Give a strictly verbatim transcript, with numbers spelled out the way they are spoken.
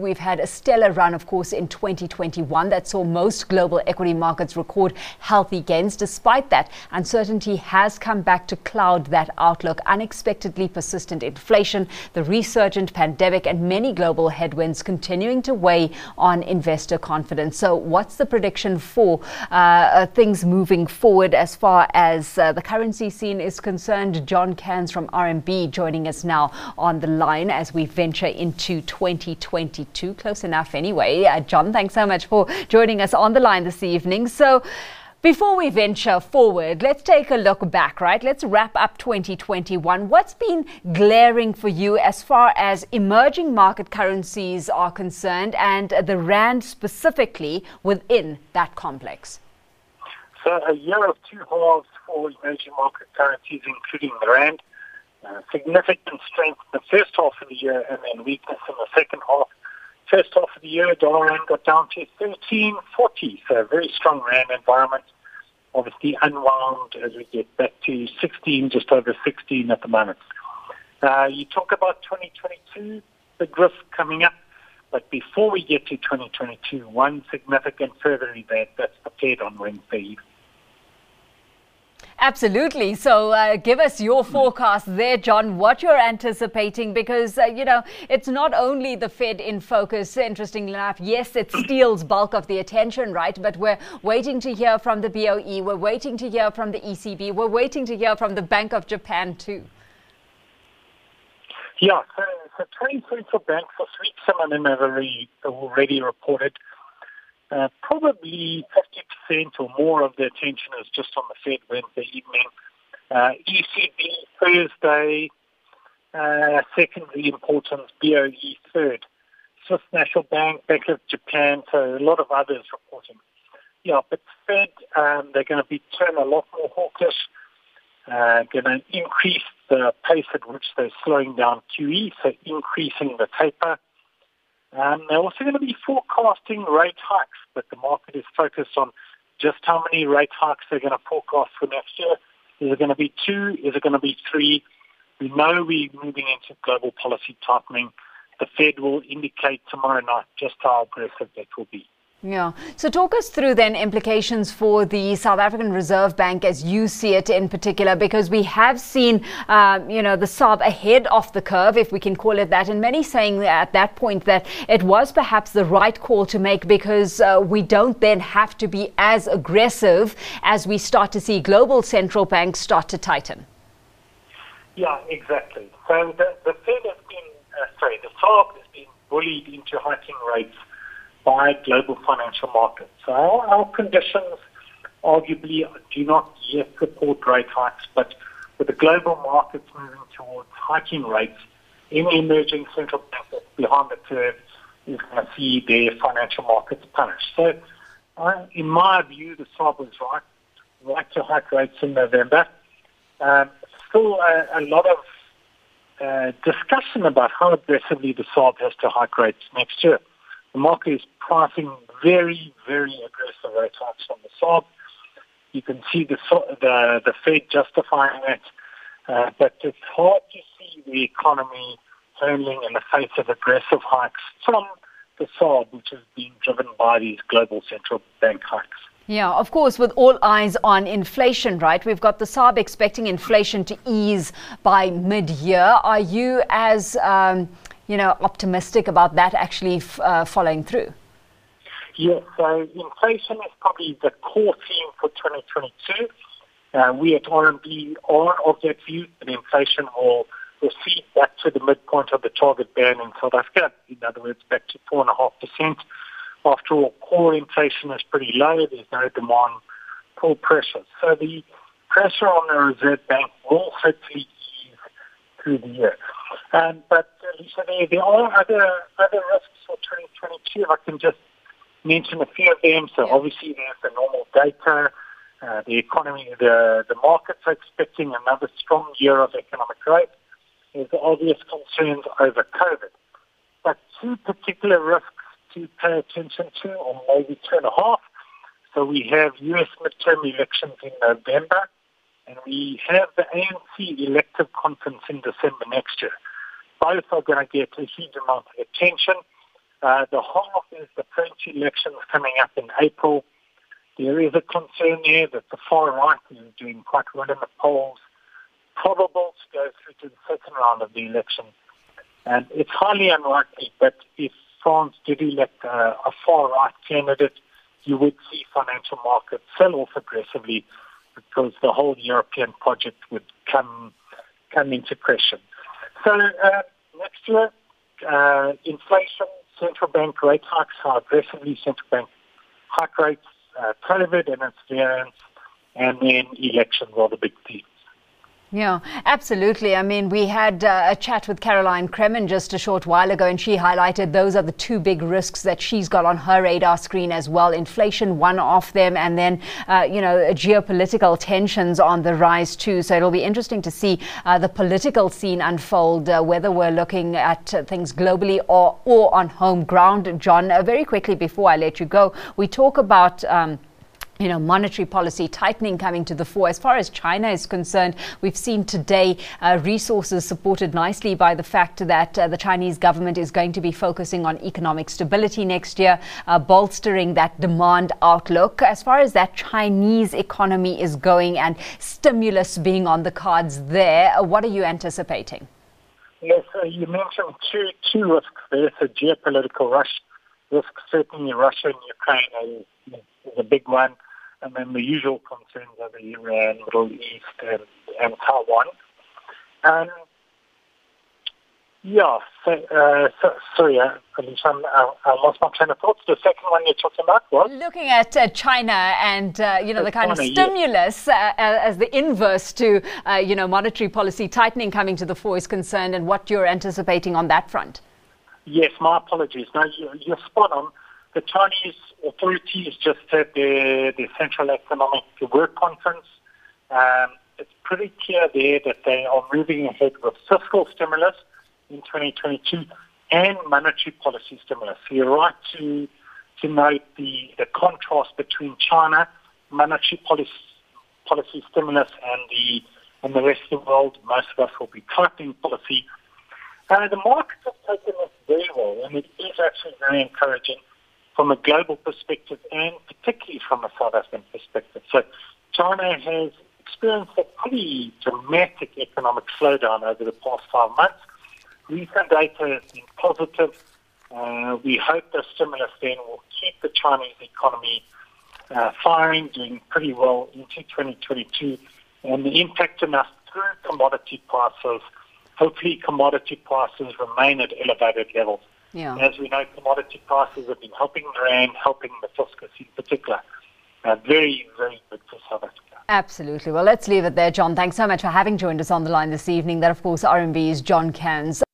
We've had a stellar run, of course, in twenty twenty-one that saw most global equity markets record healthy gains. Despite that, uncertainty has come back to cloud that outlook. Unexpectedly persistent inflation, the resurgent pandemic, and many global headwinds continuing to weigh on investor confidence. So what's the prediction for uh, things moving forward as far as uh, the currency scene is concerned? John Cairns from R M B joining us now on the line as we venture into twenty twenty-two. Close enough anyway. Uh, John, thanks so much for joining us on the line this evening. So before we venture forward, let's take a look back, right? Let's wrap up twenty twenty-one. What's been glaring for you as far as emerging market currencies are concerned and the rand specifically within that complex? So a year of two halves for emerging market currencies, including the rand. Uh, significant strength in the first half of the year and then weakness in the second half. First half of the year, dollar rand got down to thirteen forty, so a very strong rand environment. Obviously unwound as we get back to sixteen, just over sixteen at the moment. Uh, you talk about twenty twenty-two, big risk coming up. But before we get to twenty twenty-two, one significant further event that's prepared on Wednesday evening. Absolutely. So uh, give us your forecast there, John, what you're anticipating, because, uh, you know, it's not only the Fed in focus, interestingly enough. Yes, it steals bulk of the attention, right? But we're waiting to hear from the B O E. We're waiting to hear from the E C B. We're waiting to hear from the Bank of Japan, too. Yeah, so, so twenty central banks this week, some of them have already, already reported. Uh, probably fifty percent or more of the attention is just on the Fed Wednesday evening. Uh, E C B Thursday, uh, secondary importance, B O E third. Swiss National Bank, Bank of Japan, so a lot of others reporting. Yeah, but Fed, um, they're going to be turn a lot more hawkish, uh, going to increase the pace at which they're slowing down Q E, so increasing the taper. Um, they're also going to be forecasting rate hikes, but the market is focused on just how many rate hikes they're going to forecast for next year. Is it going to be two? Is it going to be three? We know we're moving into global policy tightening. The Fed will indicate tomorrow night just how aggressive that will be. Yeah. So talk us through then implications for the South African Reserve Bank as you see it in particular, because we have seen, um, you know, the S A R B ahead of the curve, if we can call it that, and many saying at that point that it was perhaps the right call to make because uh, we don't then have to be as aggressive as we start to see global central banks start to tighten. Yeah, exactly. So the, the Fed has been, uh, sorry, the S A R B has been bullied into hiking rates by global financial markets. So our, our conditions arguably do not yet support rate hikes, but with the global markets moving towards hiking rates, any emerging central bank that's behind the curve is going to see their financial markets punished. So uh, in my view, the S A R B was right, right to hike rates in November. Um, still a, a lot of uh, discussion about how aggressively the S A R B has to hike rates next year. The market is pricing very, very aggressive rate hikes on the S A R B. You can see the the, the Fed justifying that, uh, but it's hard to see the economy handling in the face of aggressive hikes from the S A R B, which is being driven by these global central bank hikes. Yeah, of course, with all eyes on inflation, right? We've got the S A R B expecting inflation to ease by mid-year. Are you as um, you know, optimistic about that actually f- uh, following through? Yes, so inflation is probably the core theme for twenty twenty-two. Uh, we at R M B are of that view that inflation will recede back to the midpoint of the target band in South Africa, in other words, back to four point five percent. After all, core inflation is pretty low. There's no demand pull pressure. So the pressure on the Reserve Bank will hopefully ease through the year. Um, but uh, Lisa, there, there are other other risks for twenty twenty-two. If I can just mention a few of them. So yeah. Obviously there's the normal data, uh, the economy, the, the markets are expecting another strong year of economic growth. There's the obvious concerns over COVID. But two particular risks to pay attention to, or maybe two and a half. So we have U S midterm elections in November, and we have the A N C elective conference in December next year. Both are going to get a huge amount of attention. Uh, the half is the French elections coming up in April. There is a concern there that the far right is doing quite well in the polls, probable to go through to the second round of the election. And it's highly unlikely, but if France did elect a, a far right candidate, you would see financial markets sell off aggressively because the whole European project would come come into question. So uh, next year, uh, inflation, central bank rate hikes, how aggressively central bank hike rates, uh, COVID and its variants, and then elections are the big themes. Yeah, absolutely. I mean, we had uh, a chat with Caroline Kremen just a short while ago, and she highlighted those are the two big risks that she's got on her radar screen as well. Inflation, one of them, and then, uh, you know, geopolitical tensions on the rise too. So it'll be interesting to see uh, the political scene unfold, uh, whether we're looking at uh, things globally or, or on home ground. John, uh, very quickly before I let you go, we talk about Um, You know, monetary policy tightening coming to the fore. As far as China is concerned, we've seen today uh, resources supported nicely by the fact that uh, the Chinese government is going to be focusing on economic stability next year, uh, bolstering that demand outlook. As far as that Chinese economy is going and stimulus being on the cards there, uh, what are you anticipating? Yes, uh, you mentioned two, two risks. There's a geopolitical rush risk. Certainly Russia and Ukraine is, is a big one. And then the usual concerns are the Iran, Middle East, and, and Taiwan. Um, yeah, so, uh, so, sorry, uh, I, I lost my train of thoughts. The second one you're talking about was? Looking at uh, China and, uh, you know, the kind China, of stimulus yes. uh, as the inverse to, uh, you know, monetary policy tightening coming to the fore is concerned, and what you're anticipating on that front. Yes, my apologies. No, you, you're spot on. The Chinese authorities just had their, their Central Economic Work Conference. Um, it's pretty clear there that they are moving ahead with fiscal stimulus in twenty twenty-two and monetary policy stimulus. So you're right to to note the, the contrast between China, monetary policy, policy stimulus, and the and the rest of the world. Most of us will be tightening policy. Uh, the markets have taken this very well, and it is actually very encouraging from a global perspective and particularly from a South African perspective. So China has experienced a pretty dramatic economic slowdown over the past five months. Recent data has been positive. Uh, we hope the stimulus then will keep the Chinese economy uh, firing, doing pretty well into twenty twenty-two, and the impact on us through commodity prices. Hopefully commodity prices remain at elevated levels. Yeah. As we know, commodity prices have been helping the rand, helping the fiscus in particular. Uh, very, very good for South Africa. Absolutely. Well, let's leave it there, John. Thanks so much for having joined us on the line this evening. That, of course, R M B's John Cairns.